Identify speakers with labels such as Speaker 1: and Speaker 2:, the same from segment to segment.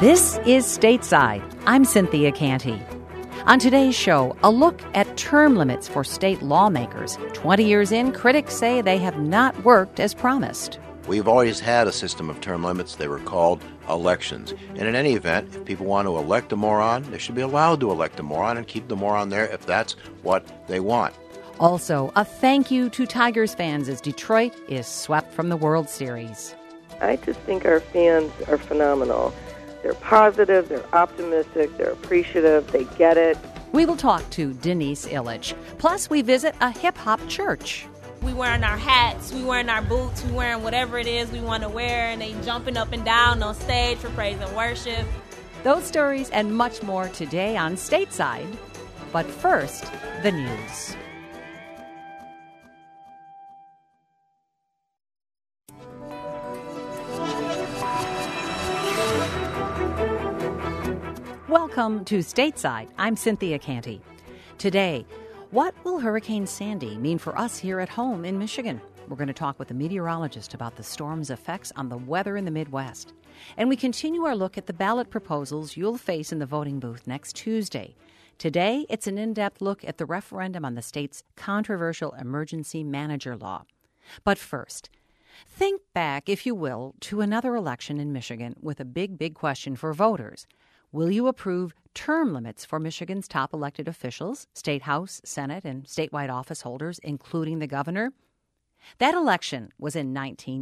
Speaker 1: This is Stateside. I'm Cynthia Canty. On today's show, a look at term limits for state lawmakers. 20 years in, critics say they have not worked as promised.
Speaker 2: We've always had a system of term limits. They were called elections. And in any event, if people want to elect a moron, they should be allowed to elect a moron and keep the moron there if that's what they want.
Speaker 1: Also, a thank you to Tigers fans as Detroit is swept from the World Series.
Speaker 3: I just think our fans are phenomenal. They're positive, they're optimistic, they're appreciative, they get it.
Speaker 1: We will talk to Denise Illich. Plus, we visit a hip-hop church.
Speaker 4: We wearing our hats, we wearing our boots, we wearing whatever it is we want to wear, and they jumping up and down on stage for praise and worship.
Speaker 1: Those stories and much more today on Stateside. But first, the news. Welcome to Stateside. I'm Cynthia Canty. Today, what will Hurricane Sandy mean for us here at home in Michigan? We're going to talk with a meteorologist about the storm's effects on the weather in the Midwest. And we continue our look at the ballot proposals you'll face in the voting booth next Tuesday. Today, it's an in-depth look at the referendum on the state's controversial emergency manager law. But first, think back, if you will, to another election in Michigan with a big question for voters. Will you approve term limits for Michigan's top elected officials, State House, Senate, and statewide office holders, including the governor? That election was in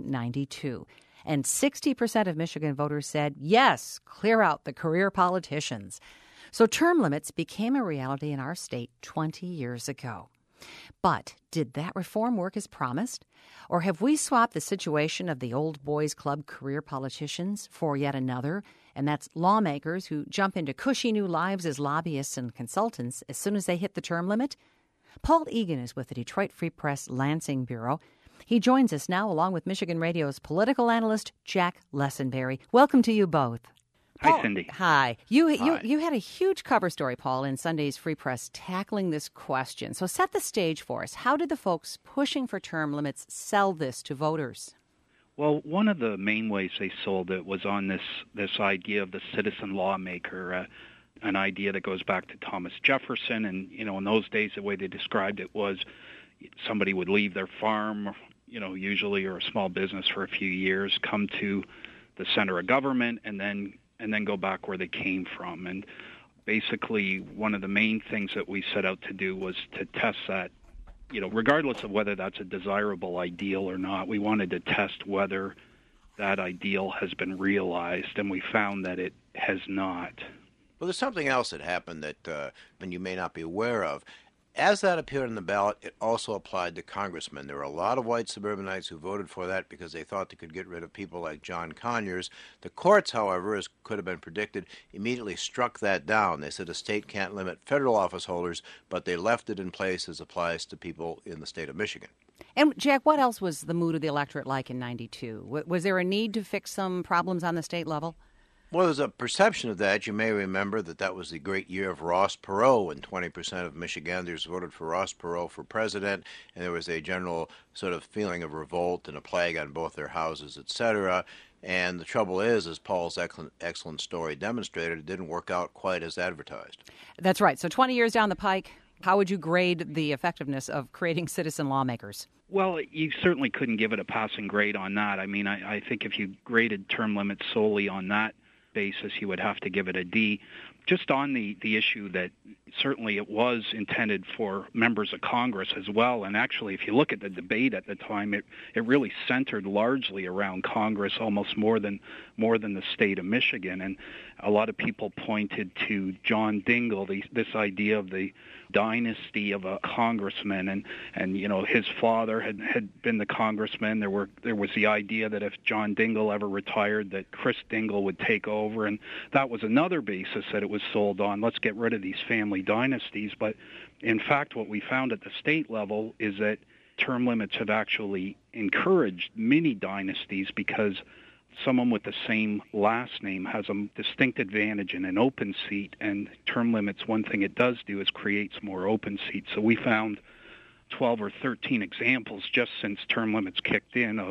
Speaker 1: 1992, and 60% of Michigan voters said, yes, clear out the career politicians. So term limits became a reality in our state 20 years ago. But did that reform work as promised? Or have we swapped the situation of the old boys club career politicians for yet another? And that's lawmakers who jump into cushy new lives as lobbyists and consultants as soon as they hit the term limit? Paul Egan is with the Detroit Free Press Lansing Bureau. He joins us now along with Michigan Radio's political analyst, Jack Lessenberry. Welcome to you both.
Speaker 5: Hi,
Speaker 1: Paul,
Speaker 5: Cindy.
Speaker 1: Hi. You had a huge cover story, Paul, in Sunday's Free Press tackling this question. So set the stage for us. How did the folks pushing for term limits sell this to voters?
Speaker 5: Well, one of the main ways they sold it was on this idea of the citizen lawmaker, an idea that goes back to Thomas Jefferson. And, in those days, the way they described it was somebody would leave their farm, usually, or a small business for a few years, come to the center of government, and then go back where they came from. And basically, one of the main things that we set out to do was to test that, regardless of whether that's a desirable ideal or not, we wanted to test whether that ideal has been realized, and we found that it has not.
Speaker 2: Well, there's something else that happened that you may not be aware of. As that appeared on the ballot, it also applied to congressmen. There were a lot of white suburbanites who voted for that because they thought they could get rid of people like John Conyers. The courts, however, as could have been predicted, immediately struck that down. They said a state can't limit federal office holders, but they left it in place as applies to people in the state of Michigan.
Speaker 1: And, Jack, what else was the mood of the electorate like in 92? Was there a need to fix some problems on the state level?
Speaker 2: Well, there's a perception of that. You may remember that was the great year of Ross Perot, when 20% of Michiganders voted for Ross Perot for president, and there was a general sort of feeling of revolt and a plague on both their houses, etc. And the trouble is, as Paul's excellent story demonstrated, it didn't work out quite as advertised.
Speaker 1: That's right. So 20 years down the pike, how would you grade the effectiveness of creating citizen lawmakers?
Speaker 5: Well, you certainly couldn't give it a passing grade on that. I mean, I think if you graded term limits solely on that basis, you would have to give it a D. Just on the issue that certainly it was intended for members of Congress as well. And actually, if you look at the debate at the time, it really centered largely around Congress, almost more than the state of Michigan. And a lot of people pointed to John Dingell, this idea of the dynasty of a congressman, and his father had been the congressman. There was the idea that if John Dingell ever retired, that Chris Dingell would take over, and that was another basis that it was sold on. Let's get rid of these family dynasties. But in fact, what we found at the state level is that term limits have actually encouraged mini dynasties, because someone with the same last name has a distinct advantage in an open seat, and term limits, one thing it does do is creates more open seats. So we found 12 or 13 examples just since term limits kicked in of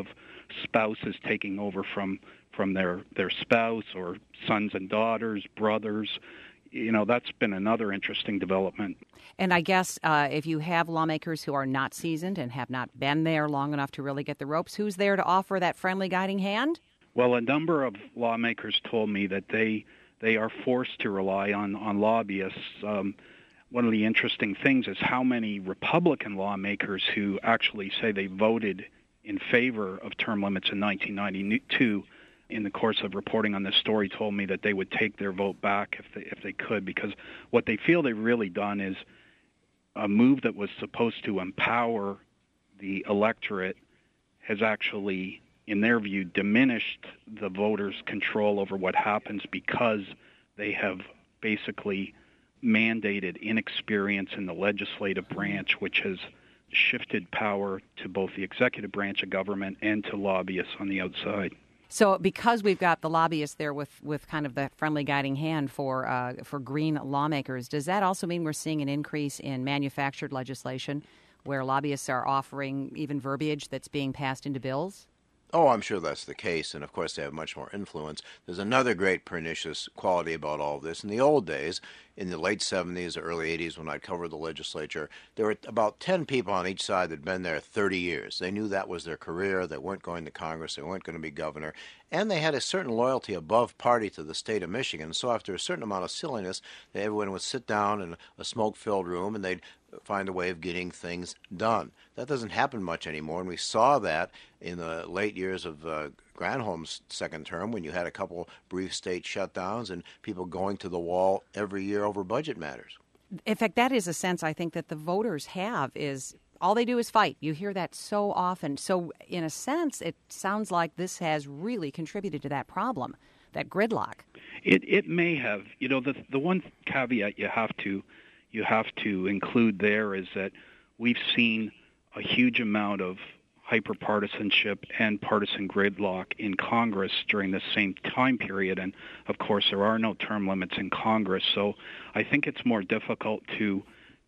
Speaker 5: spouses taking over from their spouse, or sons and daughters, brothers. That's been another interesting development.
Speaker 1: And I guess if you have lawmakers who are not seasoned and have not been there long enough to really get the ropes, who's there to offer that friendly guiding hand?
Speaker 5: Well, a number of lawmakers told me that they are forced to rely on lobbyists. One of the interesting things is how many Republican lawmakers who actually say they voted in favor of term limits in 1992, in the course of reporting on this story, told me that they would take their vote back if they could, because what they feel they've really done is a move that was supposed to empower the electorate has actually, in their view, diminished the voters' control over what happens, because they have basically mandated inexperience in the legislative branch, which has shifted power to both the executive branch of government and to lobbyists on the outside.
Speaker 1: So because we've got the lobbyists there with kind of the friendly guiding hand for green lawmakers, does that also mean we're seeing an increase in manufactured legislation where lobbyists are offering even verbiage that's being passed into bills?
Speaker 2: Oh, I'm sure that's the case, and of course they have much more influence. There's another great pernicious quality about all of this. In the old days, in the late 70s or early 80s, when I'd covered the legislature, there were about 10 people on each side that had been there 30 years. They knew that was their career. They weren't going to Congress. They weren't going to be governor. And they had a certain loyalty above party to the state of Michigan. So after a certain amount of silliness, everyone would sit down in a smoke-filled room, and they'd find a way of getting things done. That doesn't happen much anymore, and we saw that in the late years of Granholm's second term, when you had a couple brief state shutdowns and people going to the wall every year over budget matters.
Speaker 1: In fact, that is a sense I think that the voters have, is all they do is fight. You hear that so often. So in a sense, it sounds like this has really contributed to that problem, that gridlock.
Speaker 5: It may have. The one caveat you have to include there is that we've seen a huge amount of hyperpartisanship and partisan gridlock in Congress during the same time period, and of course there are no term limits in Congress. So I think it's more difficult to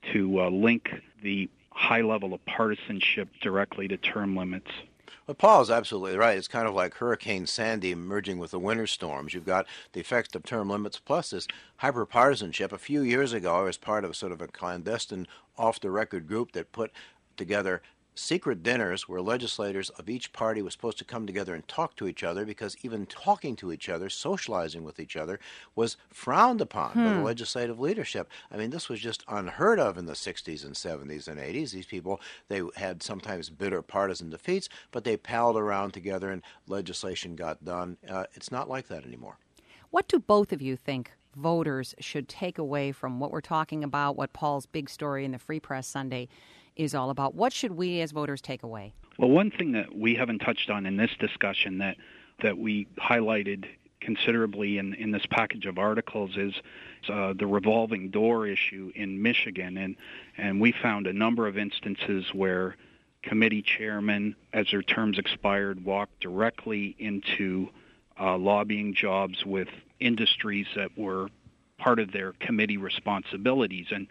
Speaker 5: link the high level of partisanship directly to term limits.
Speaker 2: Well, Paul's absolutely right. It's kind of like Hurricane Sandy merging with the winter storms. You've got the effects of term limits plus this hyperpartisanship. A few years ago, I was part of sort of a clandestine, off-the-record group that put together secret dinners where legislators of each party were supposed to come together and talk to each other, because even talking to each other, socializing with each other, was frowned upon by the legislative leadership. I mean, this was just unheard of in the 60s and 70s and 80s. These people, they had sometimes bitter partisan defeats, but they palled around together and legislation got done. It's not like that anymore.
Speaker 1: What do both of you think voters should take away from what we're talking about, what Paul's big story in the Free Press Sunday is all about? What should we as voters take away?
Speaker 5: Well, one thing that we haven't touched on in this discussion that we highlighted considerably in this package of articles is the revolving door issue in Michigan. And we found a number of instances where committee chairmen, as their terms expired, walked directly into lobbying jobs with industries that were part of their committee responsibilities. And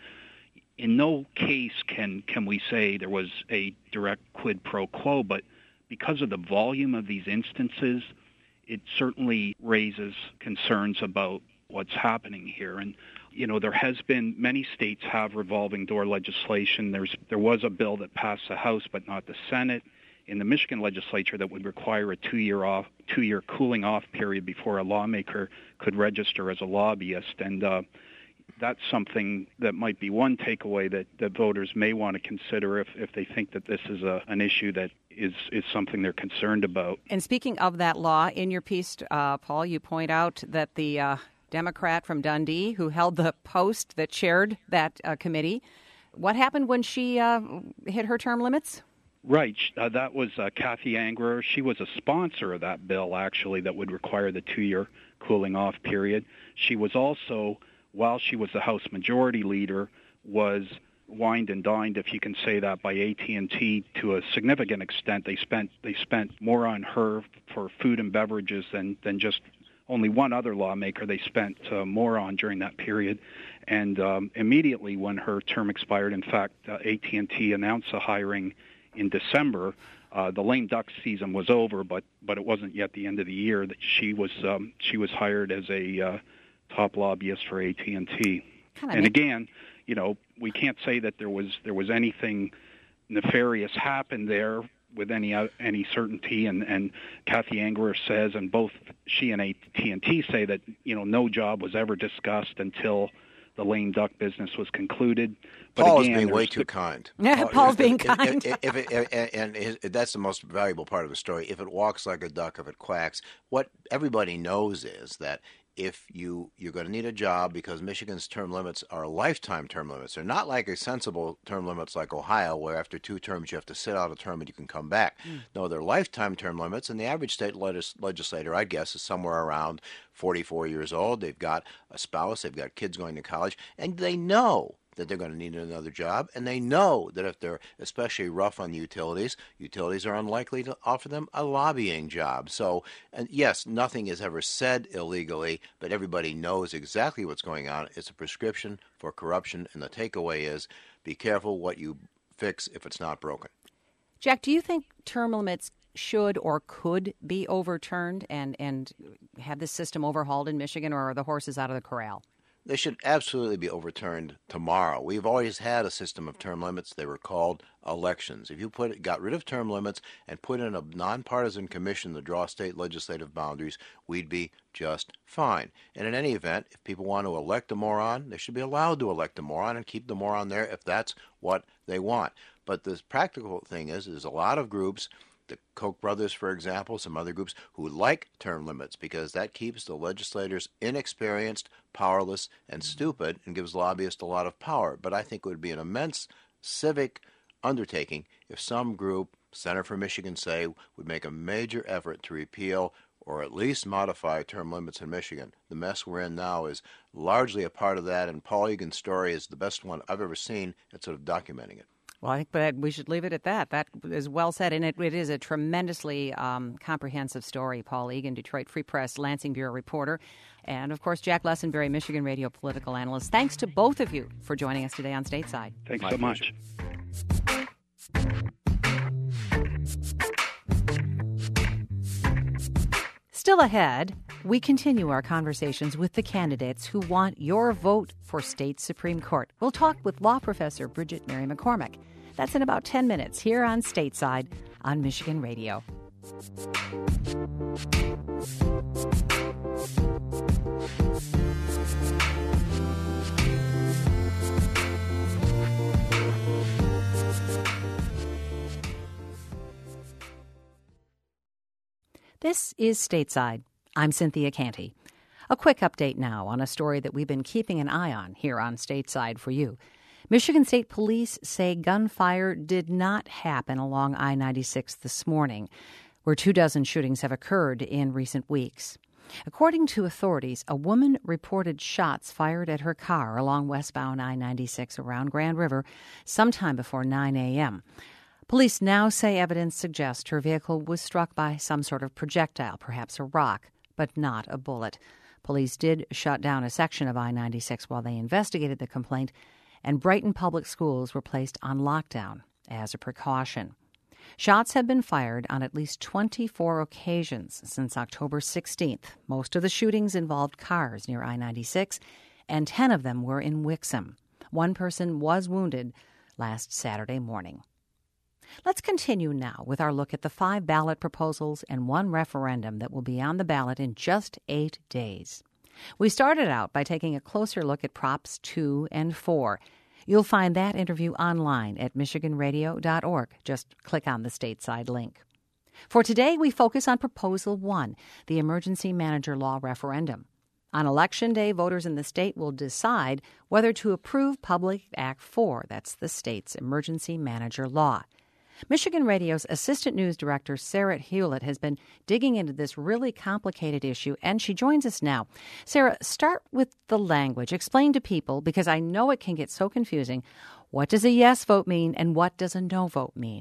Speaker 5: in no case can we say there was a direct quid pro quo, but because of the volume of these instances, it certainly raises concerns about what's happening here. And, there has been, many states have revolving door legislation. There was a bill that passed the House but not the Senate in the Michigan legislature that would require a two-year cooling off period before a lawmaker could register as a lobbyist. And that's something that might be one takeaway that voters may want to consider if they think that this is an issue that is something they're concerned about.
Speaker 1: And speaking of that law, in your piece, Paul, you point out that the Democrat from Dundee who held the post that chaired that committee, what happened when she hit her term limits?
Speaker 5: Right. That was Kathy Angerer. She was a sponsor of that bill, actually, that would require the 2-year cooling off period. She was also, while she was the House Majority Leader, was wined and dined, if you can say that, by AT&T to a significant extent. They spent more on her for food and beverages than just only one other lawmaker they spent more on during that period. And immediately when her term expired, in fact, AT&T announced a hiring in December The lame duck season was over, but it wasn't yet the end of the year. That she was hired as a top lobbyist for AT&T. And again, we can't say that there was anything nefarious happened there with any certainty. And Kathy Angerer says, and both she and AT&T say that no job was ever discussed until the lame duck business was concluded. But
Speaker 2: Paul
Speaker 5: again,
Speaker 2: is being way too kind.
Speaker 1: Paul's being kind.
Speaker 2: That's the most valuable part of the story. If it walks like a duck, if it quacks, what everybody knows is that if you're going to need a job, because Michigan's term limits are lifetime term limits. They're not like a sensible term limits like Ohio, where after 2 terms you have to sit out a term and you can come back. No, they're lifetime term limits, and the average state legislator, I guess, is somewhere around 44 years old. They've got a spouse, they've got kids going to college, and they know that they're going to need another job, and they know that if they're especially rough on the utilities are unlikely to offer them a lobbying job. So, and yes, nothing is ever said illegally, but everybody knows exactly what's going on. It's a prescription for corruption, and the takeaway is be careful what you fix if it's not broken.
Speaker 1: Jack, do you think term limits should or could be overturned and have this system overhauled in Michigan, or are the horses out of the corral?
Speaker 2: They should absolutely be overturned tomorrow. We've always had a system of term limits. They were called elections. If you got rid of term limits and put in a nonpartisan commission to draw state legislative boundaries, we'd be just fine. And in any event, if people want to elect a moron, they should be allowed to elect a moron and keep the moron there if that's what they want. But the practical thing is there's a lot of groups, the Koch brothers, for example, some other groups who like term limits because that keeps the legislators inexperienced, powerless, and stupid and gives lobbyists a lot of power. But I think it would be an immense civic undertaking if some group, Center for Michigan, say, would make a major effort to repeal or at least modify term limits in Michigan. The mess we're in now is largely a part of that, and Paul Egan's story is the best one I've ever seen at sort of documenting it.
Speaker 1: Well, I think we should leave it at that. That is well said, and it is a tremendously comprehensive story. Paul Egan, Detroit Free Press, Lansing Bureau reporter, and, of course, Jack Lessenberry, Michigan radio political analyst. Thanks to both of you for joining us today on Stateside.
Speaker 5: Thanks so much.
Speaker 1: Still ahead, we continue our conversations with the candidates who want your vote for state Supreme Court. We'll talk with law professor Bridget Mary McCormick. That's in about 10 minutes here on Stateside on Michigan Radio. This is Stateside. I'm Cynthia Canty. A quick update now on a story that we've been keeping an eye on here on Stateside for you. Michigan State Police say gunfire did not happen along I-96 this morning, where 24 shootings have occurred in recent weeks. According to authorities, a woman reported shots fired at her car along westbound I-96 around Grand River sometime before 9 a.m. Police now say evidence suggests her vehicle was struck by some sort of projectile, perhaps a rock, but not a bullet. Police did shut down a section of I-96 while they investigated the complaint, and Brighton Public Schools were placed on lockdown as a precaution. Shots have been fired on at least 24 occasions since October 16th. Most of the shootings involved cars near I-96, and 10 of them were in Wixom. One person was wounded last Saturday morning. Let's continue now with our look at the 5 ballot proposals and 1 referendum that will be on the ballot in just 8 days. We started out by taking a closer look at Props 2 and 4. You'll find that interview online at michiganradio.org. Just click on the Stateside link. For today, we focus on Proposal 1, the Emergency Manager Law referendum. On Election Day, voters in the state will decide whether to approve Public Act 4, that's the state's emergency manager law. Michigan Radio's Assistant News Director, Sarah Hewlett, has been digging into this really complicated issue, and she joins us now. Sarah, start with the language. Explain to people, because I know it can get so confusing, what does a yes vote mean and what does a no vote mean?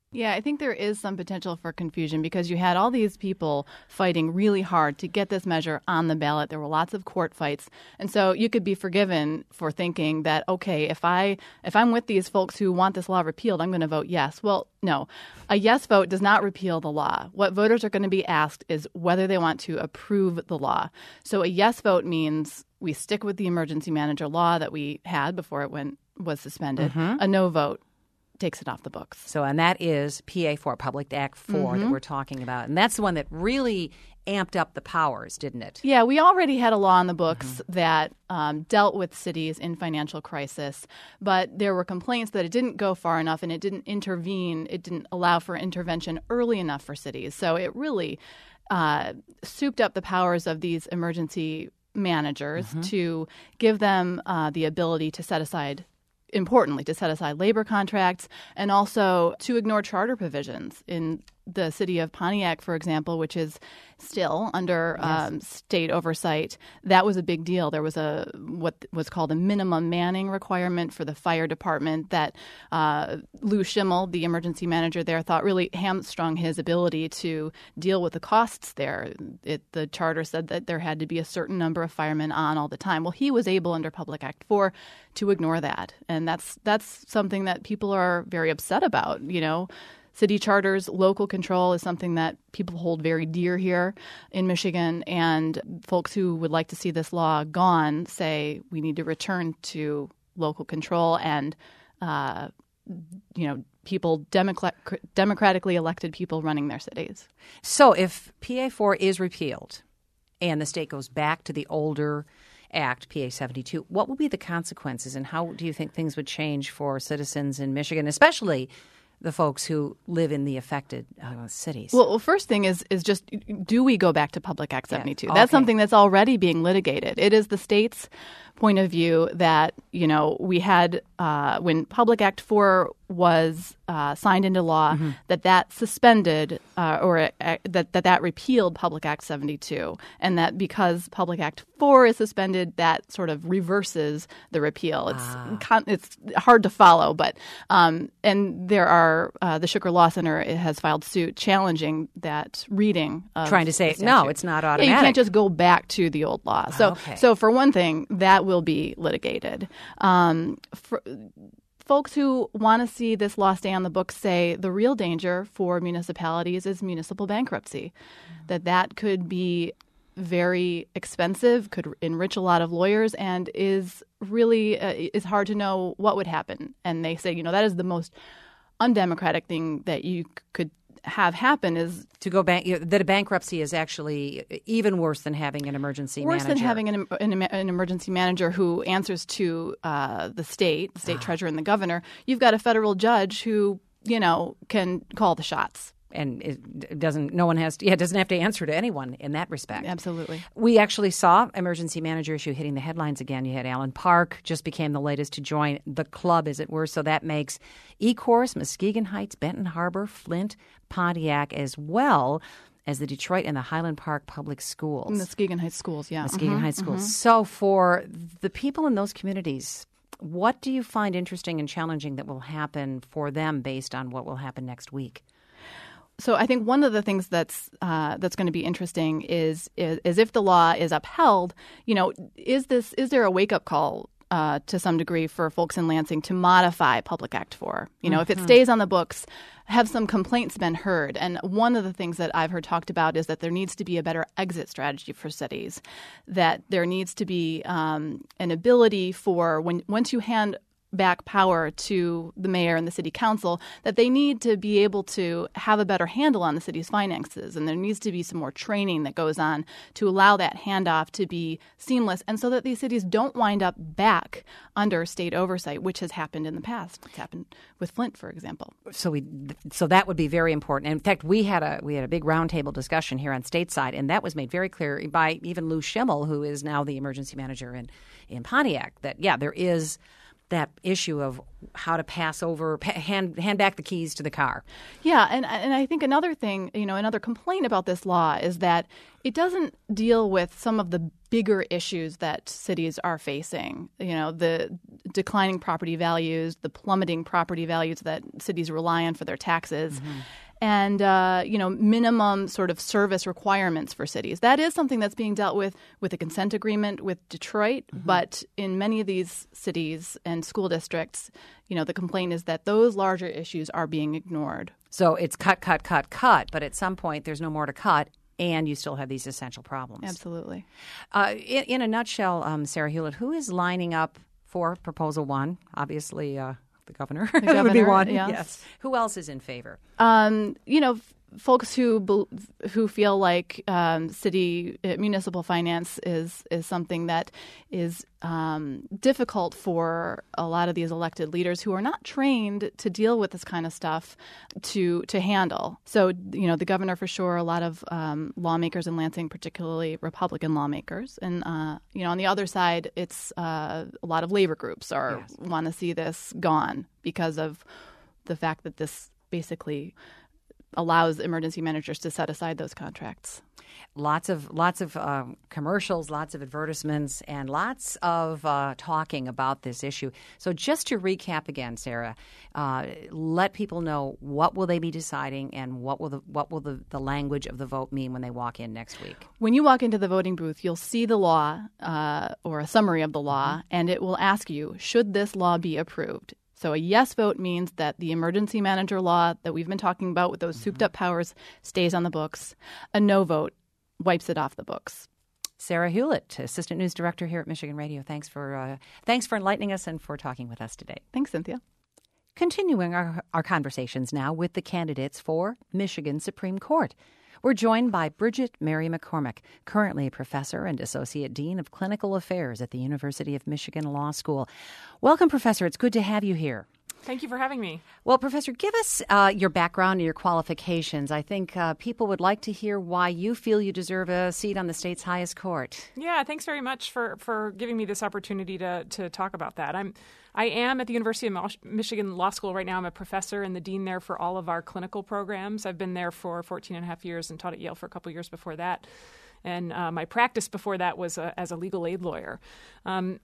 Speaker 6: Yeah, I think there is some potential for confusion because you had all these people fighting really hard to get this measure on the ballot. There were lots of court fights. And so you could be forgiven for thinking that, okay, if I'm with these folks who want this law repealed, I'm going to vote yes. Well, no. A yes vote does not repeal the law. What voters are going to be asked is whether they want to approve the law. So a yes vote means we stick with the emergency manager law that we had before it was suspended. Mm-hmm. A no vote takes it off the books.
Speaker 1: So, and that is PA4, Public Act 4 that we're talking about. And that's the one that really amped up the powers, didn't it?
Speaker 6: Yeah, we already had a law in the books that dealt with cities in financial crisis, but there were complaints that it didn't go far enough and it didn't intervene. It didn't allow for intervention early enough for cities. So it really souped up the powers of these emergency managers to give them the ability to set aside labor contracts and also to ignore charter provisions. In the city of Pontiac, for example, which is still under state oversight, that was a big deal. There was what was called a minimum manning requirement for the fire department that Lou Schimmel, the emergency manager there, thought really hamstrung his ability to deal with the costs there. The charter said that there had to be a certain number of firemen on all the time. Well, he was able under Public Act 4 to ignore that. And that's something that people are very upset about, you know. City charters, local control is something that people hold very dear here in Michigan, and folks who would like to see this law gone say we need to return to local control and, people, democratically elected people running their cities.
Speaker 1: So if PA4 is repealed and the state goes back to the older Act, PA 72, what will be the consequences, and how do you think things would change for citizens in Michigan, especially the folks who live in the affected cities?
Speaker 6: Well, first thing is just, do we go back to Public Act 72?
Speaker 1: Yeah.
Speaker 6: That's something that's already being litigated. It is the state's point of view that, we had when Public Act 4 was signed into law, that suspended that repealed Public Act 72, and that because Public Act 4 is suspended, that sort of reverses the repeal. It's hard to follow, but and there are the Shuker Law Center has filed suit challenging that reading,
Speaker 1: trying to say no, it's not automatic.
Speaker 6: Yeah, you can't just go back to the old law. So for one thing, that will be litigated. Folks who want to see this law stay on the books say the real danger for municipalities is municipal bankruptcy, that could be very expensive, could enrich a lot of lawyers, and is really is hard to know what would happen. And they say, that is the most undemocratic thing that you could have happen is
Speaker 1: to go back. That a bankruptcy is actually even worse than having an emergency manager.
Speaker 6: Worse than having an emergency manager who answers to the state treasurer and the governor. You've got a federal judge who can call the shots.
Speaker 1: And it doesn't have to answer to anyone in that respect.
Speaker 6: Absolutely.
Speaker 1: We actually saw emergency manager issue hitting the headlines again. You had Allen Park just became the latest to join the club, as it were. So that makes Ecorse, Muskegon Heights, Benton Harbor, Flint, Pontiac, as well as the Detroit and the Highland Park Public Schools.
Speaker 6: Muskegon Heights schools, yeah.
Speaker 1: Muskegon Heights schools. So for the people in those communities, what do you find interesting and challenging that will happen for them based on what will happen next week?
Speaker 6: So I think one of the things that's going to be interesting is if the law is upheld, is there a wake-up call to some degree for folks in Lansing to modify Public Act 4? If it stays on the books, have some complaints been heard? And one of the things that I've heard talked about is that there needs to be a better exit strategy for cities, that there needs to be an ability for once you hand back power to the mayor and the city council, that they need to be able to have a better handle on the city's finances. And there needs to be some more training that goes on to allow that handoff to be seamless, and so that these cities don't wind up back under state oversight, which has happened in the past. It's happened with Flint, for example.
Speaker 1: So that would be very important. And in fact, we had a big roundtable discussion here on Stateside, and that was made very clear by even Lou Schimmel, who is now the emergency manager in Pontiac, that there is that issue of how to pass over, hand back the keys to the car.
Speaker 6: Yeah, and I think another thing, another complaint about this law is that it doesn't deal with some of the bigger issues that cities are facing. The declining property values, the plummeting property values that cities rely on for their taxes. Mm-hmm. And, minimum sort of service requirements for cities. That is something that's being dealt with a consent agreement with Detroit. Mm-hmm. But in many of these cities and school districts, the complaint is that those larger issues are being ignored.
Speaker 1: So it's cut. But at some point, there's no more to cut. And you still have these essential problems.
Speaker 6: Absolutely.
Speaker 1: In a nutshell, Sarah Hewlett, who is lining up for Proposal 1? Obviously, the governor.
Speaker 6: The governor
Speaker 1: would be one.
Speaker 6: Yes.
Speaker 1: Who else is in favor?
Speaker 6: Folks who feel like municipal finance is something that is difficult for a lot of these elected leaders who are not trained to deal with this kind of stuff to handle. So, the governor for sure, a lot of lawmakers in Lansing, particularly Republican lawmakers. And, on the other side, it's a lot of labor groups want to see this gone because of the fact that this basically allows emergency managers to set aside those contracts.
Speaker 1: Lots of commercials, lots of advertisements, and lots of talking about this issue. So just to recap again, Sarah, let people know what will they be deciding and what will the language of the vote mean when they walk in next week.
Speaker 6: When you walk into the voting booth, you'll see the law or a summary of the law, mm-hmm. and it will ask you, should this law be approved? So a yes vote means that the emergency manager law that we've been talking about with those mm-hmm. souped up powers stays on the books. A no vote wipes it off the books.
Speaker 1: Sarah Hewlett, Assistant News Director here at Michigan Radio. Thanks for enlightening us and for talking with us today.
Speaker 6: Thanks, Cynthia.
Speaker 1: Continuing our conversations now with the candidates for Michigan Supreme Court. We're joined by Bridget Mary McCormick, currently a professor and associate dean of clinical affairs at the University of Michigan Law School. Welcome, Professor. It's good to have you here.
Speaker 7: Thank you for having me.
Speaker 1: Well, Professor, give us your background and your qualifications. I think people would like to hear why you feel you deserve a seat on the state's highest court.
Speaker 7: Yeah, thanks very much for giving me this opportunity to talk about that. I am at the University of Michigan Law School right now. I'm a professor and the dean there for all of our clinical programs. I've been there for 14 and a half years and taught at Yale for a couple of years before that. And my practice before that was as a legal aid lawyer. And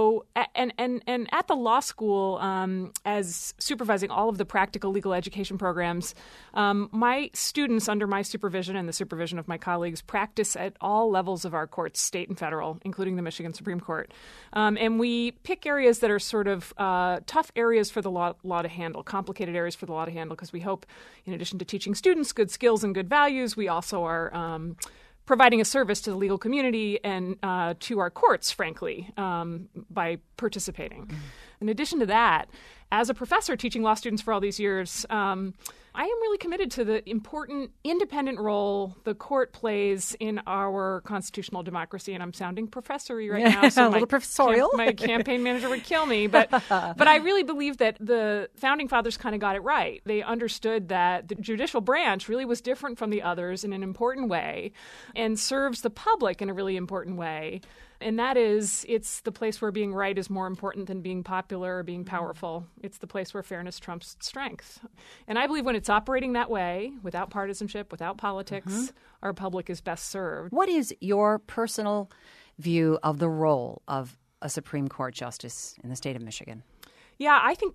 Speaker 7: at the law school, as supervising all of the practical legal education programs, my students, under my supervision and the supervision of my colleagues, practice at all levels of our courts, state and federal, including the Michigan Supreme Court. And we pick areas that are sort of tough areas for the law to handle, complicated areas for the law to handle, because we hope, in addition to teaching students good skills and good values, we also are providing a service to the legal community and to our courts, frankly, by participating. Mm-hmm. In addition to that, as a professor teaching law students for all these years, I am really committed to the important independent role the court plays in our constitutional democracy. And I'm sounding professory right now, so
Speaker 1: a little professorial.
Speaker 7: My campaign manager would kill me. But I really believe that the founding fathers kind of got it right. They understood that the judicial branch really was different from the others in an important way and serves the public in a really important way. And that is, it's the place where being right is more important than being popular or being powerful. It's the place where fairness trumps strength. And I believe when it's operating that way, without partisanship, without politics, mm-hmm. our public is best served.
Speaker 1: What is your personal view of the role of a Supreme Court justice in the state of Michigan?
Speaker 7: Yeah, I think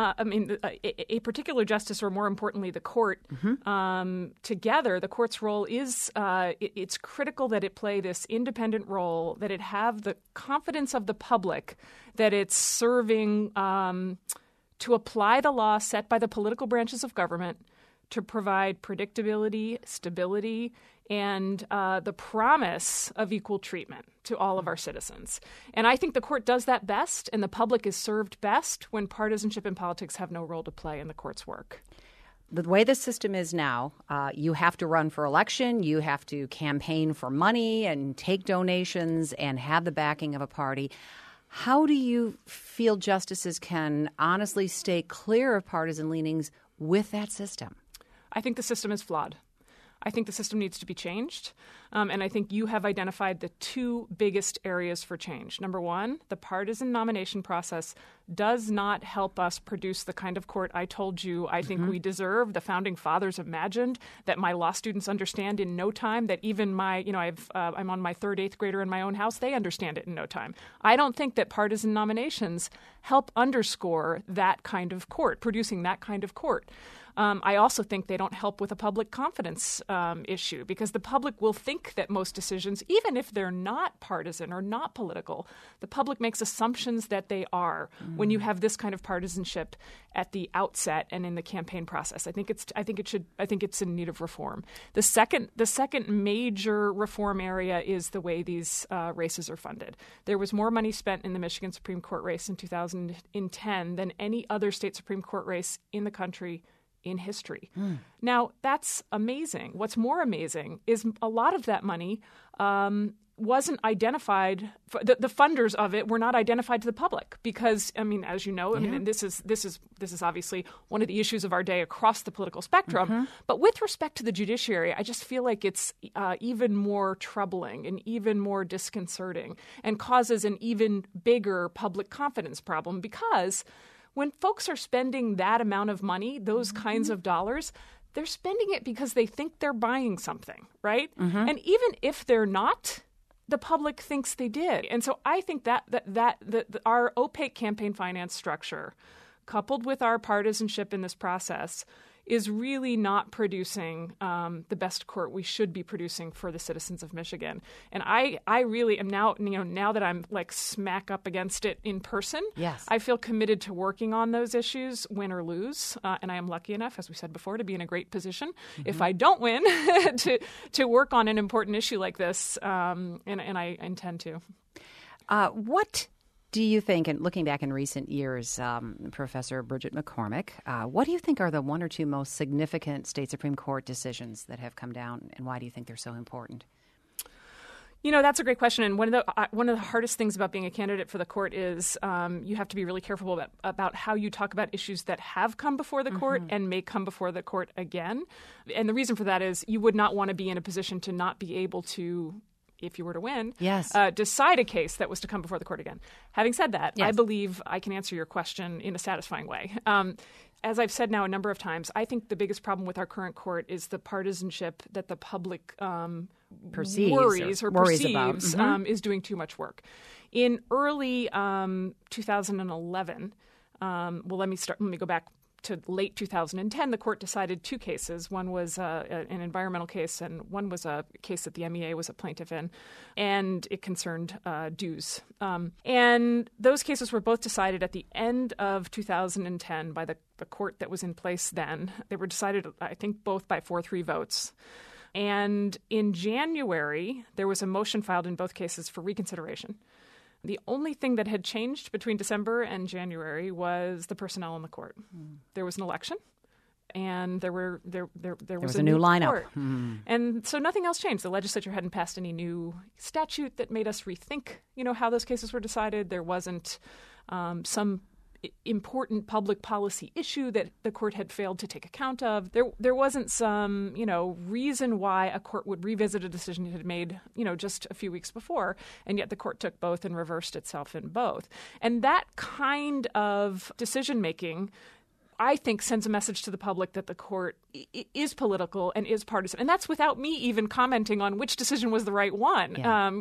Speaker 7: a particular justice, or more importantly, the court, mm-hmm. Together, the court's role is it's critical that it play this independent role, that it have the confidence of the public, that it's serving to apply the law set by the political branches of government, to provide predictability, stability, and the promise of equal treatment to all of our citizens. And I think the court does that best, and the public is served best when partisanship and politics have no role to play in the court's work.
Speaker 1: The way the system is now, you have to run for election, you have to campaign for money and take donations and have the backing of a party. How do you feel justices can honestly stay clear of partisan leanings with that system?
Speaker 7: I think the system is flawed. I think the system needs to be changed. And I think you have identified the two biggest areas for change. Number one, the partisan nomination process does not help us produce the kind of court I told you I think we deserve. The founding fathers imagined that my law students understand in no time, that even my, I'm on my third eighth grader in my own house, they understand it in no time. I don't think that partisan nominations help underscore that kind of court, producing that kind of court. I also think they don't help with a public confidence issue, because the public will think that most decisions, even if they're not partisan or not political, the public makes assumptions that they are when you have this kind of partisanship at the outset and in the campaign process. I think it's in need of reform. The second major reform area is the way these races are funded. There was more money spent in the Michigan Supreme Court race in 2010 than any other state Supreme Court race in the country in history. Now, that's amazing. What's more amazing is a lot of that money wasn't identified. The funders of it were not identified to the public because, as you know, and this is obviously one of the issues of our day across the political spectrum. But with respect to the judiciary, I just feel like it's even more troubling and even more disconcerting and causes an even bigger public confidence problem, because when folks are spending that amount of money, those kinds of dollars, they're spending it because they think they're buying something, right? And even if they're not, the public thinks they did. And so I think that our opaque campaign finance structure, coupled with our partisanship in this process, is really not producing the best court we should be producing for the citizens of Michigan. And I really am now that I'm like smack up against it in person,
Speaker 1: yes,
Speaker 7: I feel committed to working on those issues, win or lose. And I am lucky enough, as we said before, to be in a great position, if I don't win, to work on an important issue like this. And I intend to.
Speaker 1: What do you think, and looking back in recent years, Professor Bridget McCormick, what do you think are the one or two most significant state Supreme Court decisions that have come down, and why do you think they're so important?
Speaker 7: That's a great question. And one of the hardest things about being a candidate for the court is you have to be really careful about how you talk about issues that have come before the court and may come before the court again. And the reason for that is you would not want to be in a position to not be able to, if you were to win, decide a case that was to come before the court again. Having said that, I believe I can answer your question in a satisfying way. As I've said now a number of times, I think the biggest problem with our current court is the partisanship that the public worries about. Is doing too much work. In early 2011, let me go back to late 2010, the court decided two cases. One was an environmental case, and one was a case that the MEA was a plaintiff in, and it concerned dues. And those cases were both decided at the end of 2010 by the court that was in place then. They were decided, I think, both by 4-3 votes. And in January, there was a motion filed in both cases for reconsideration. The only thing that had changed between December and January was the personnel in the court. There was an election, and there was a new lineup. And so nothing else changed. The legislature hadn't passed any new statute that made us rethink, how those cases were decided. There wasn't some important public policy issue that the court had failed to take account of. There wasn't some, reason why a court would revisit a decision it had made, just a few weeks before, and yet the court took both and reversed itself in both. And that kind of decision-making, I think, sends a message to the public that the court is political and is partisan. And that's without me even commenting on which decision was the right one.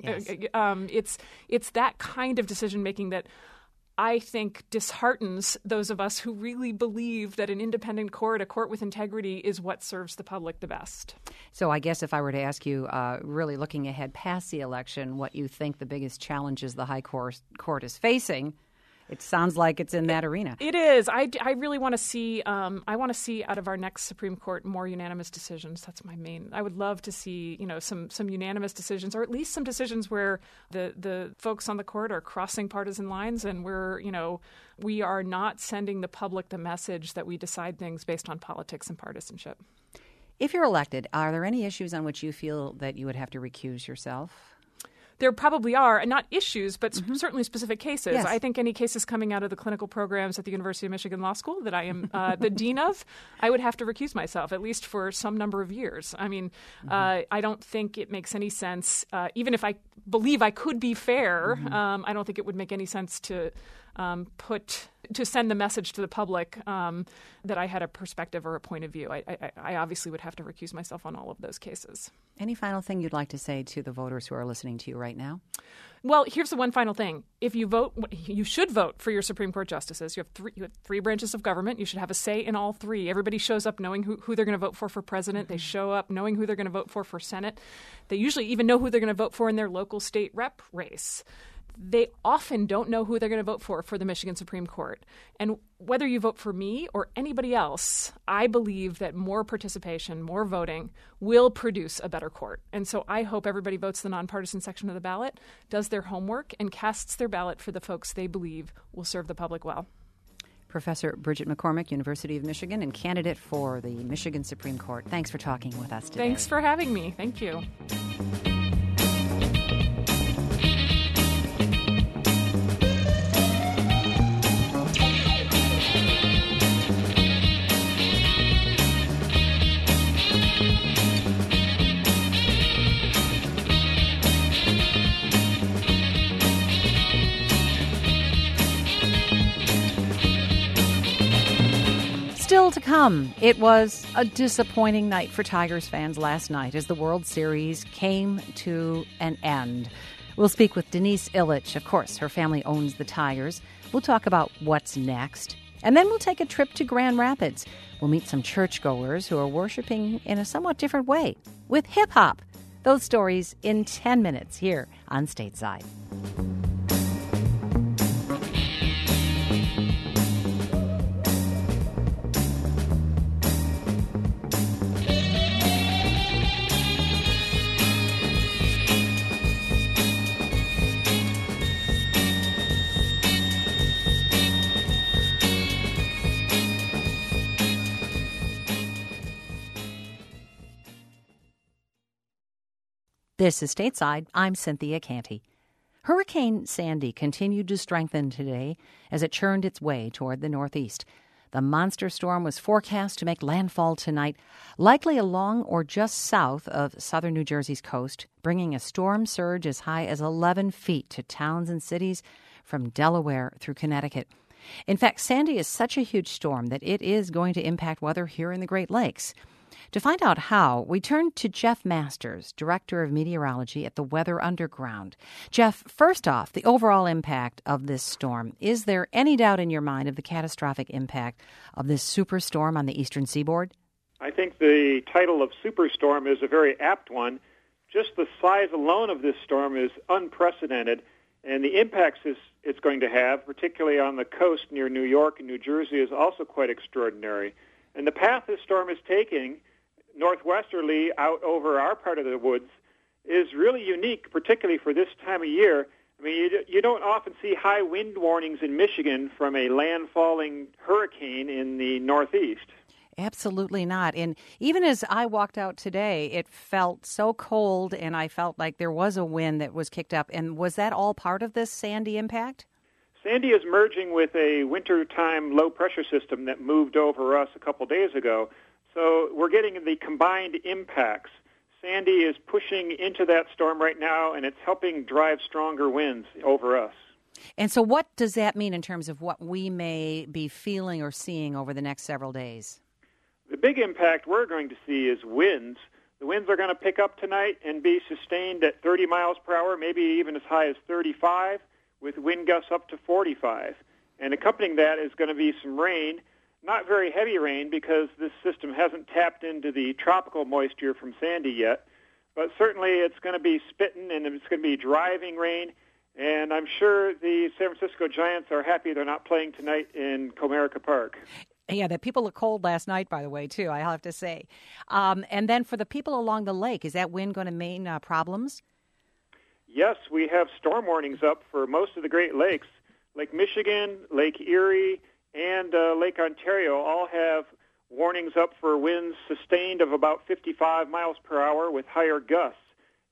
Speaker 7: It's that kind of decision-making that I think disheartens those of us who really believe that an independent court, a court with integrity, is what serves the public the best.
Speaker 1: So I guess if I were to ask you, really looking ahead past the election, what you think the biggest challenges the high court is facing, it sounds like it's in that arena.
Speaker 7: It is. I really want to see. I want to see out of our next Supreme Court more unanimous decisions. That's my main. I would love to see some unanimous decisions, or at least some decisions where the folks on the court are crossing partisan lines, and we are not sending the public the message that we decide things based on politics and partisanship.
Speaker 1: If you're elected, are there any issues on which you feel that you would have to recuse yourself?
Speaker 7: there probably are, and not issues, but certainly specific cases.
Speaker 1: Yes.
Speaker 7: I think any cases coming out of the clinical programs at the University of Michigan Law School that I am the dean of, I would have to recuse myself, at least for some number of years. I mean, I don't think it makes any sense, even if I believe I could be fair, I don't think it would make any sense to send the message to the public that I had a perspective or a point of view. I obviously would have to recuse myself on all of those cases.
Speaker 1: Any final thing you'd like to say to the voters who are listening to you right now?
Speaker 7: Well, here's the one final thing. If you vote, you should vote for your Supreme Court justices. You have three branches of government. You should have a say in all three. Everybody shows up knowing who they're going to vote for president. They show up knowing who they're going to vote for Senate. They usually even know who they're going to vote for in their local state rep race. They often don't know who they're going to vote for the Michigan Supreme Court. And whether you vote for me or anybody else, I believe that more participation, more voting will produce a better court. And so I hope everybody votes the nonpartisan section of the ballot, does their homework, and casts their ballot for the folks they believe will serve the public well.
Speaker 1: Professor Bridget McCormick, University of Michigan, and candidate for the Michigan Supreme Court. Thanks for talking with us today.
Speaker 7: Thanks for having me. Thank you.
Speaker 1: Still to come, it was a disappointing night for Tigers fans last night as the World Series came to an end. We'll speak with Denise Illich. Of course, her family owns the Tigers. We'll talk about what's next. And then we'll take a trip to Grand Rapids. We'll meet some churchgoers who are worshiping in a somewhat different way with hip-hop. Those stories in 10 minutes here on Stateside. This is Stateside. I'm Cynthia Canty. Hurricane Sandy continued to strengthen today as it churned its way toward the northeast. The monster storm was forecast to make landfall tonight, likely along or just south of southern New Jersey's coast, bringing a storm surge as high as 11 feet to towns and cities from Delaware through Connecticut. In fact, Sandy is such a huge storm that it is going to impact weather here in the Great Lakes. To find out how, we turn to Jeff Masters, Director of Meteorology at the Weather Underground. Jeff, first off, the overall impact of this storm. Is there any doubt in your mind of the catastrophic impact of this superstorm on the eastern seaboard?
Speaker 8: I think the title of superstorm is a very apt one. Just the size alone of this storm is unprecedented, and the impacts it's going to have, particularly on the coast near New York and New Jersey, is also quite extraordinary. And the path this storm is taking, northwesterly out over our part of the woods, is really unique, particularly for this time of year. I mean, you don't often see high wind warnings in Michigan from a landfalling hurricane in the northeast.
Speaker 1: Absolutely not. And even as I walked out today, it felt so cold, and I felt like there was a wind that was kicked up. And was that all part of this Sandy impact?
Speaker 8: Sandy is merging with a wintertime low-pressure system that moved over us a couple days ago. So we're getting the combined impacts. Sandy is pushing into that storm right now, and it's helping drive stronger winds over us.
Speaker 1: And so what does that mean in terms of what we may be feeling or seeing over the next several days?
Speaker 8: The big impact we're going to see is winds. The winds are going to pick up tonight and be sustained at 30 miles per hour, maybe even as high as 35, with wind gusts up to 45. And accompanying that is going to be some rain. Not very heavy rain because this system hasn't tapped into the tropical moisture from Sandy yet, but certainly it's going to be spitting and it's going to be driving rain, and I'm sure the San Francisco Giants are happy they're not playing tonight in Comerica Park.
Speaker 1: Yeah, the people look cold last night, by the way, too, I have to say. And then for the people along the lake, is that wind going to mean problems?
Speaker 8: Yes, we have storm warnings up for most of the Great Lakes. Lake Michigan, Lake Erie, and Lake Ontario all have warnings up for winds sustained of about 55 miles per hour with higher gusts.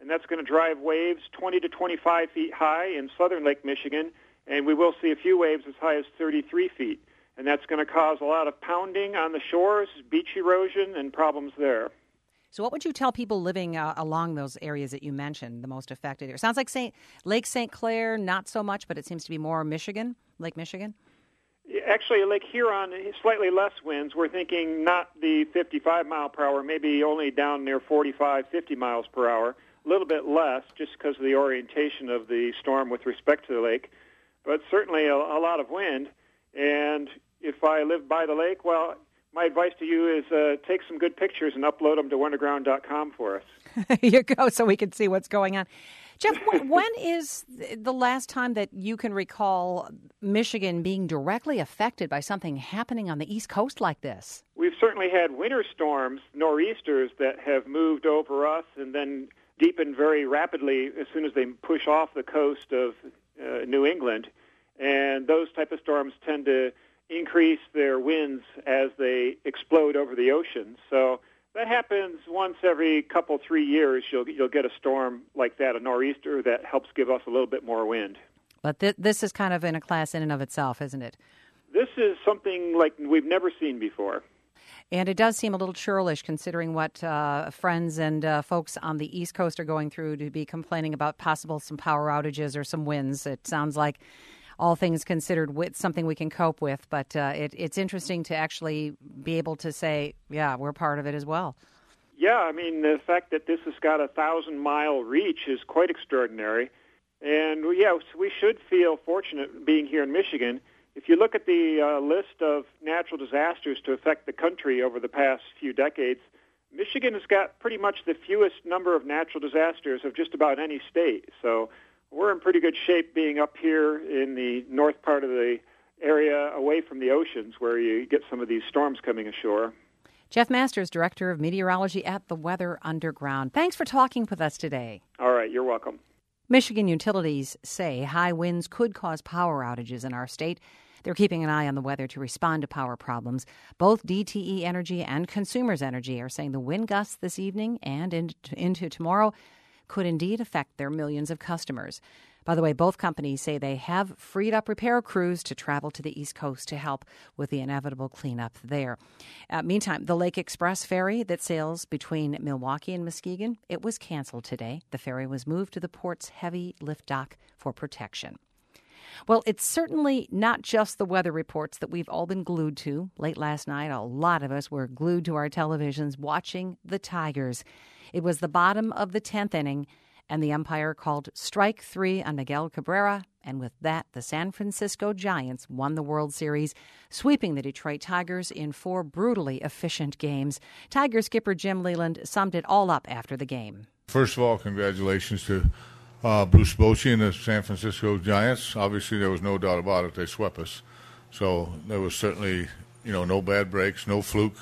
Speaker 8: and that's going to drive waves 20 to 25 feet high in southern Lake Michigan, and we will see a few waves as high as 33 feet. And that's going to cause a lot of pounding on the shores, beach erosion, and problems there.
Speaker 1: So what would you tell people living along those areas that you mentioned, the most affected area? Sounds like Lake St. Clair, not so much, but it seems to be more Lake Michigan?
Speaker 8: Actually, Lake Huron, slightly less winds. We're thinking not the 55 mile per hour, maybe only down near 45, 50 miles per hour. A little bit less just because of the orientation of the storm with respect to the lake, but certainly a lot of wind. And if I live by the lake, well, my advice to you is take some good pictures and upload them to wonderground.com for us.
Speaker 1: Here you go, so we can see what's going on. Jeff, when is the last time that you can recall Michigan being directly affected by something happening on the East Coast like this?
Speaker 8: We've certainly had winter storms, nor'easters, that have moved over us and then deepened very rapidly as soon as they push off the coast of New England. And those type of storms tend to increase their winds as they explode over the ocean. So that happens once every 3 years. You'll get a storm like that, a nor'easter, that helps give us a little bit more wind.
Speaker 1: But this is kind of in a class in and of itself, isn't it?
Speaker 8: This is something like we've never seen before.
Speaker 1: And it does seem a little churlish considering what friends and folks on the East Coast are going through to be complaining about some power outages or some winds. It sounds like all things considered, with something we can cope with. But it's interesting to actually be able to say, yeah, we're part of it as well.
Speaker 8: Yeah, I mean, the fact that this has got a 1,000-mile reach is quite extraordinary. And, yeah, we should feel fortunate being here in Michigan. If you look at the list of natural disasters to affect the country over the past few decades, Michigan has got pretty much the fewest number of natural disasters of just about any state. So we're in pretty good shape being up here in the north part of the area away from the oceans where you get some of these storms coming ashore.
Speaker 1: Jeff Masters, Director of Meteorology at the Weather Underground. Thanks for talking with us today.
Speaker 8: All right, you're welcome.
Speaker 1: Michigan utilities say high winds could cause power outages in our state. They're keeping an eye on the weather to respond to power problems. Both DTE Energy and Consumers Energy are saying the wind gusts this evening and into tomorrow could indeed affect their millions of customers. By the way, both companies say they have freed up repair crews to travel to the East Coast to help with the inevitable cleanup there. Meantime, the Lake Express ferry that sails between Milwaukee and Muskegon, it was canceled today. The ferry was moved to the port's heavy lift dock for protection. Well, it's certainly not just the weather reports that we've all been glued to. Late last night, a lot of us were glued to our televisions watching the Tigers. It was the bottom of the 10th inning, and the umpire called strike 3 on Miguel Cabrera, and with that, the San Francisco Giants won the World Series, sweeping the Detroit Tigers in 4 brutally efficient games. Tiger skipper Jim Leyland summed it all up after the game.
Speaker 9: First of all, congratulations to Bruce Bochy and the San Francisco Giants. Obviously, there was no doubt about it. They swept us. So there was certainly, no bad breaks, no fluke.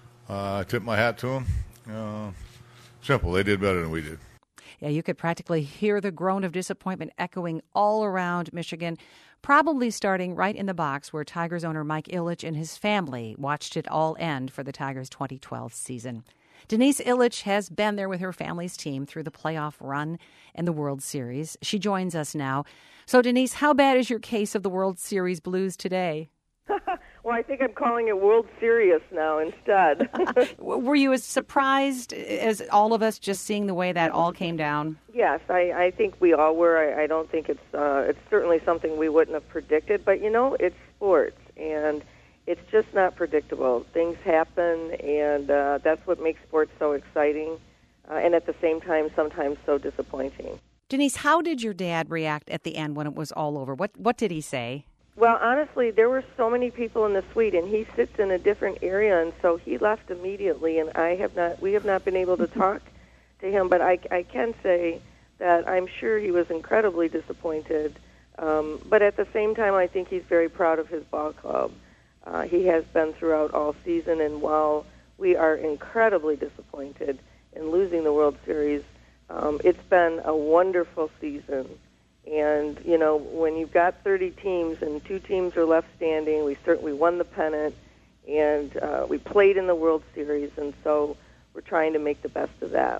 Speaker 9: I tip my hat to them. Simple. They did better than we did.
Speaker 1: Yeah, you could practically hear the groan of disappointment echoing all around Michigan, probably starting right in the box where Tigers owner Mike Ilitch and his family watched it all end for the Tigers' 2012 season. Denise Ilitch has been there with her family's team through the playoff run and the World Series. She joins us now. So, Denise, how bad is your case of the World Series blues today?
Speaker 3: Well, I think I'm calling it World Serious now instead.
Speaker 1: Were you as surprised as all of us just seeing the way that all came down?
Speaker 3: Yes, I think we all were. I don't think it's certainly something we wouldn't have predicted. But, it's sports, and it's just not predictable. Things happen, and that's what makes sports so exciting, and at the same time, sometimes so disappointing.
Speaker 1: Denise, how did your dad react at the end when it was all over? What did he say?
Speaker 3: Well, honestly, there were so many people in the suite, and he sits in a different area, and so he left immediately, and we have not been able to talk to him, but I can say that I'm sure he was incredibly disappointed, but at the same time, I think he's very proud of his ball club. He has been throughout all season, and while we are incredibly disappointed in losing the World Series, it's been a wonderful season. And, when you've got 30 teams and 2 teams are left standing, we certainly won the pennant, and we played in the World Series, and so we're trying to make the best of that.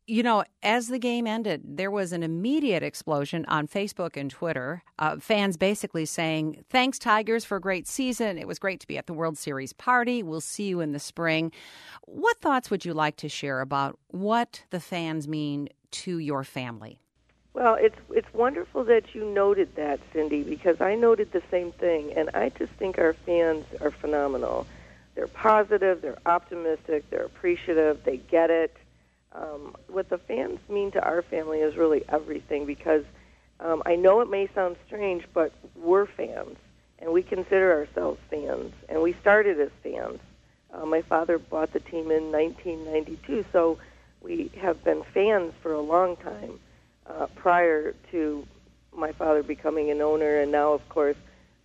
Speaker 1: You know, as the game ended, there was an immediate explosion on Facebook and Twitter. Fans basically saying, "Thanks, Tigers, for a great season. It was great to be at the World Series party. We'll see you in the spring." What thoughts would you like to share about what the fans mean to your family?
Speaker 3: Well, it's wonderful that you noted that, Cindy, because I noted the same thing, and I just think our fans are phenomenal. They're positive, they're optimistic, they're appreciative, they get it. What the fans mean to our family is really everything, because I know it may sound strange, but we're fans, and we consider ourselves fans, and we started as fans. My father bought the team in 1992, so we have been fans for a long time prior to my father becoming an owner, and now, of course,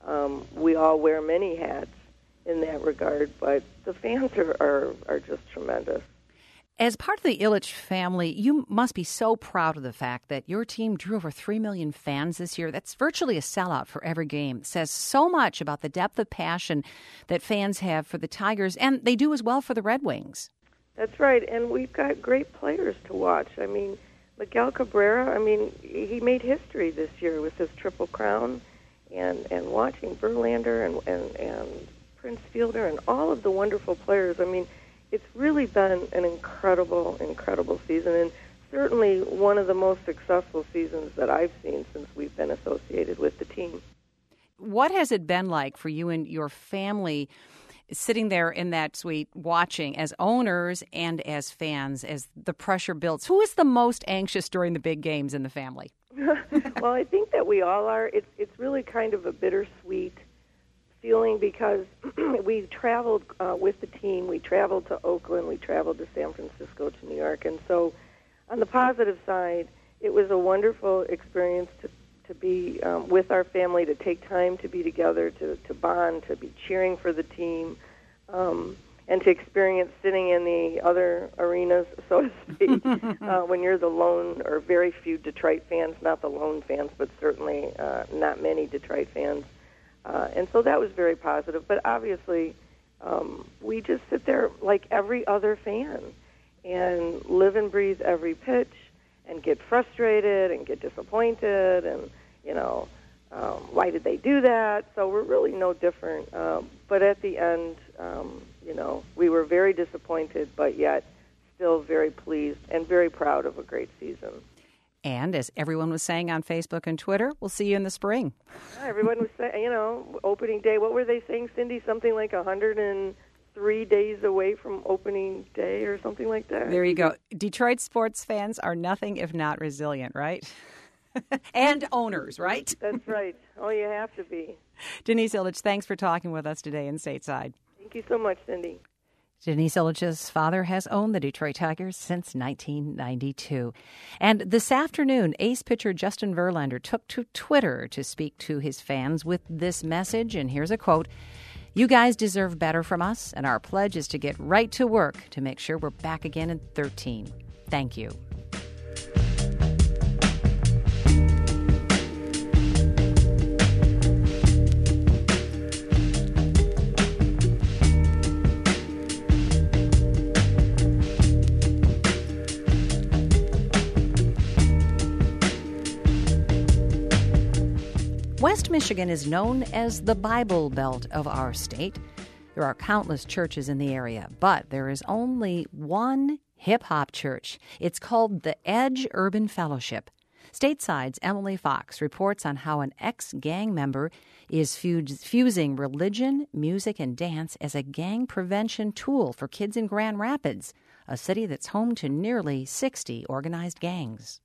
Speaker 3: we all wear many hats in that regard, but the fans are just tremendous.
Speaker 1: As part of the Ilitch family, you must be so proud of the fact that your team drew over 3 million fans this year. That's virtually a sellout for every game. It says so much about the depth of passion that fans have for the Tigers, and they do as well for the Red Wings.
Speaker 3: That's right, and we've got great players to watch. I mean, Miguel Cabrera, he made history this year with his Triple Crown, and watching Verlander and Prince Fielder and all of the wonderful players. I mean, it's really been an incredible, incredible season, and certainly one of the most successful seasons that I've seen since we've been associated with the team.
Speaker 1: What has it been like for you and your family sitting there in that suite watching as owners and as fans as the pressure builds? Who is the most anxious during the big games in the family?
Speaker 3: Well, I think that we all are. It's really kind of a bittersweet feeling because we traveled with the team. We traveled to Oakland. We traveled to San Francisco, to New York. And so on the positive side, it was a wonderful experience to be with our family, to take time to be together, to bond, to be cheering for the team, and to experience sitting in the other arenas, so to speak, when you're the lone or very few Detroit fans, not the lone fans, but certainly not many Detroit fans. And so that was very positive. But obviously, we just sit there like every other fan and live and breathe every pitch and get frustrated and get disappointed and, why did they do that? So we're really no different. But at the end, we were very disappointed, but yet still very pleased and very proud of a great season.
Speaker 1: And as everyone was saying on Facebook and Twitter, we'll see you in the spring.
Speaker 3: Everyone was saying, opening day, what were they saying, Cindy? Something like 103 days away from opening day or something like that.
Speaker 1: There you go. Detroit sports fans are nothing if not resilient, right? And owners, right?
Speaker 3: That's right. Oh, you have to be.
Speaker 1: Denise Ilitch, thanks for talking with us today in Stateside.
Speaker 3: Thank you so much, Cindy.
Speaker 1: Denise Ilitch's father has owned the Detroit Tigers since 1992. And this afternoon, ace pitcher Justin Verlander took to Twitter to speak to his fans with this message. And here's a quote: "You guys deserve better from us, and our pledge is to get right to work to make sure we're back again in 13. Thank you." West Michigan is known as the Bible Belt of our state. There are countless churches in the area, but there is only one hip-hop church. It's called the Edge Urban Fellowship. Stateside's Emily Fox reports on how an ex-gang member is fusing religion, music, and dance as a gang prevention tool for kids in Grand Rapids, a city that's home to nearly 60 organized gangs.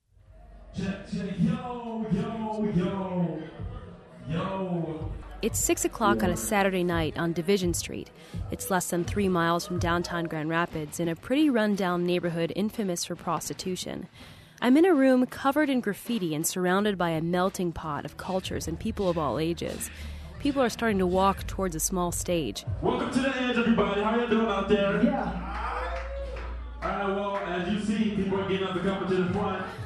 Speaker 10: Yo. It's 6 o'clock on a Saturday night on Division Street. It's less than 3 miles from downtown Grand Rapids in a pretty run-down neighborhood infamous for prostitution. I'm in a room covered in graffiti and surrounded by a melting pot of cultures and people of all ages. People are starting to walk towards a small stage.
Speaker 11: Welcome to the Edge, everybody. How you doing out there? Yeah. All right, well, as you see, people are getting up to come to the front.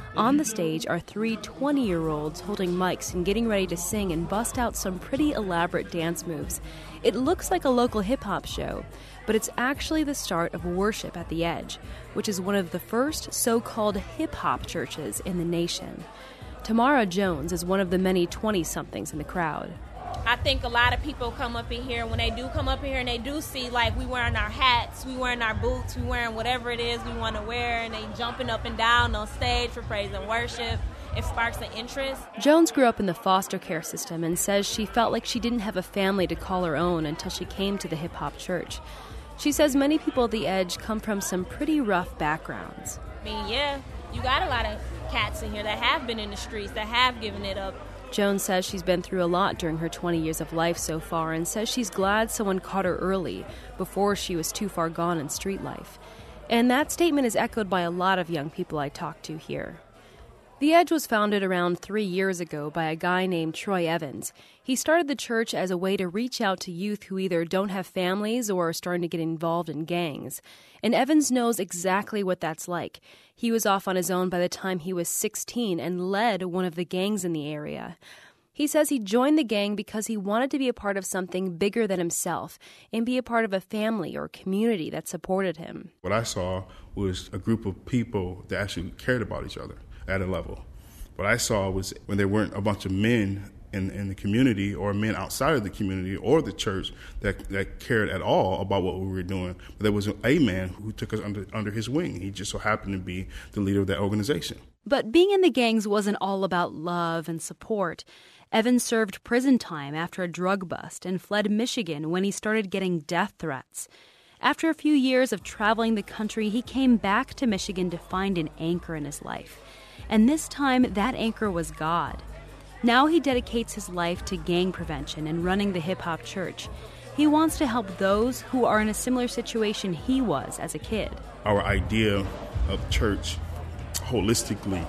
Speaker 10: On the stage are 3 20-year-olds holding mics and getting ready to sing and bust out some pretty elaborate dance moves. It looks like a local hip-hop show, but it's actually the start of worship at the Edge, which is one of the first so-called hip-hop churches in the nation. Tamara Jones is one of the many 20-somethings in the crowd.
Speaker 4: I think a lot of people come up in here, when they do come up in here and they do see, like, we wearing our hats, we wearing our boots, we wearing whatever it is we want to wear, and they jumping up and down on stage for praise and worship. It sparks an interest.
Speaker 10: Jones grew up in the foster care system and says she felt like she didn't have a family to call her own until she came to the hip-hop church. She says many people at the Edge come from some pretty rough backgrounds.
Speaker 4: I mean, yeah, you got a lot of cats in here that have been in the streets, that have given it up.
Speaker 10: Jones says she's been through a lot during her 20 years of life so far and says she's glad someone caught her early before she was too far gone in street life. And that statement is echoed by a lot of young people I talked to here. The Edge was founded around 3 years ago by a guy named Troy Evans. He started the church as a way to reach out to youth who either don't have families or are starting to get involved in gangs. And Evans knows exactly what that's like. He was off on his own by the time he was 16 and led one of the gangs in the area. He says he joined the gang because he wanted to be a part of something bigger than himself and be a part of a family or community that supported him.
Speaker 12: What I saw was a group of people that actually cared about each other at a level. What I saw was when there weren't a bunch of men in the community or men outside of the community or the church that cared at all about what we were doing. But there was a man who took us under his wing. He just so happened to be the leader of that organization.
Speaker 10: But being in the gangs wasn't all about love and support. Evans served prison time after a drug bust and fled Michigan when he started getting death threats. After a few years of traveling the country, he came back to Michigan to find an anchor in his life. And this time, that anchor was God. Now he dedicates his life to gang prevention and running the hip-hop church. He wants to help those who are in a similar situation he was as a kid.
Speaker 12: Our idea of church, holistically,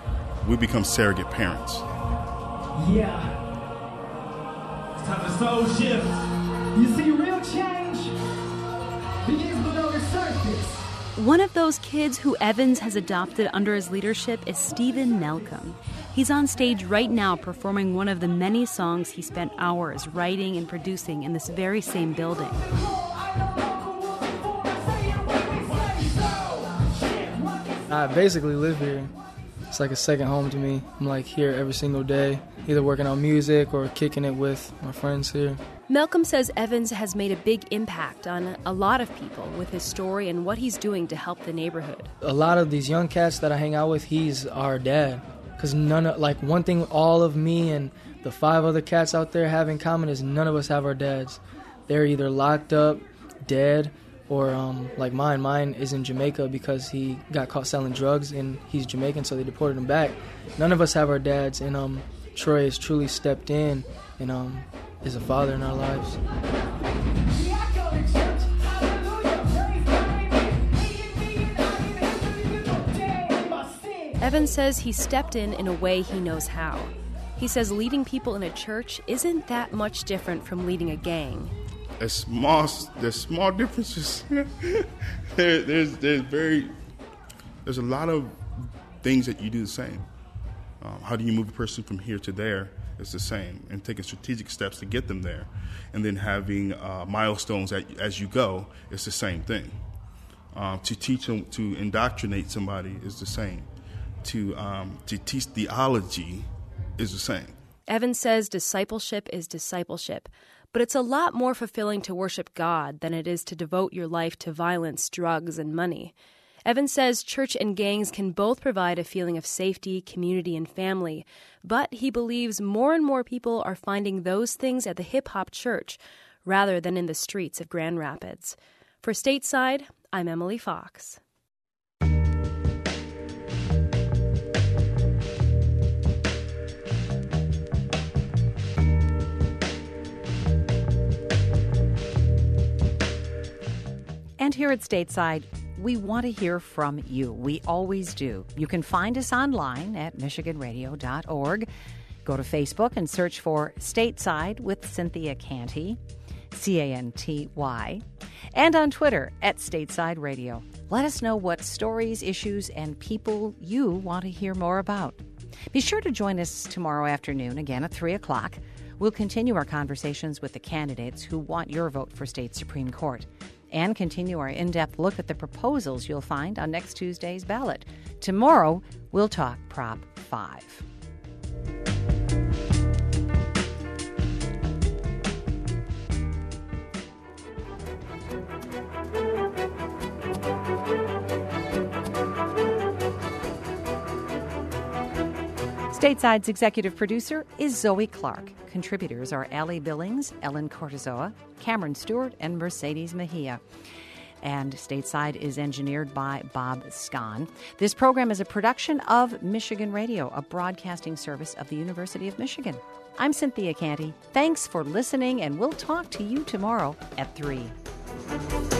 Speaker 12: we become surrogate parents.
Speaker 11: Yeah. It's time to soul shift. You see, real change begins below the surface.
Speaker 10: One of those kids who Evans has adopted under his leadership is Stephen Nelcom. He's on stage right now performing one of the many songs he spent hours writing and producing in this very same building.
Speaker 13: I basically live here. It's like a second home to me. I'm like here every single day, either working on music or kicking it with my friends here.
Speaker 10: Nelcom says Evans has made a big impact on a lot of people with his story and what he's doing to help the neighborhood.
Speaker 13: A lot of these young cats that I hang out with, he's our dad. Because one thing all of me and the 5 other cats out there have in common is none of us have our dads. They're either locked up, dead, or like mine. Mine is in Jamaica because he got caught selling drugs and he's Jamaican, so they deported him back. None of us have our dads, and Troy has truly stepped in and is a father in our lives.
Speaker 10: Evans says he stepped in a way he knows how. He says leading people in a church isn't that much different from leading a gang.
Speaker 12: There's small differences. there's a lot of things that you do the same. How do you move a person from here to there? It's the same, and taking strategic steps to get them there, and then having milestones as you go. It's the same thing. To teach them, to indoctrinate somebody is the same. To teach theology is the same.
Speaker 10: Evans says discipleship is discipleship, but it's a lot more fulfilling to worship God than it is to devote your life to violence, drugs, and money. Evans says church and gangs can both provide a feeling of safety, community, and family, but he believes more and more people are finding those things at the hip-hop church rather than in the streets of Grand Rapids. For Stateside, I'm Emily Fox.
Speaker 1: And here at Stateside, we want to hear from you. We always do. You can find us online at michiganradio.org. Go to Facebook and search for Stateside with Cynthia Canty, Canty, and on Twitter at Stateside Radio. Let us know what stories, issues, and people you want to hear more about. Be sure to join us tomorrow afternoon, again at 3 o'clock. We'll continue our conversations with the candidates who want your vote for state Supreme Court and continue our in-depth look at the proposals you'll find on next Tuesday's ballot. Tomorrow, we'll talk Prop 5. Stateside's executive producer is Zoe Clark. Contributors are Allie Billings, Ellen Cortizoa, Cameron Stewart, and Mercedes Mejia. And Stateside is engineered by Bob Scahn. This program is a production of Michigan Radio, a broadcasting service of the University of Michigan. I'm Cynthia Canty. Thanks for listening, and we'll talk to you tomorrow at 3.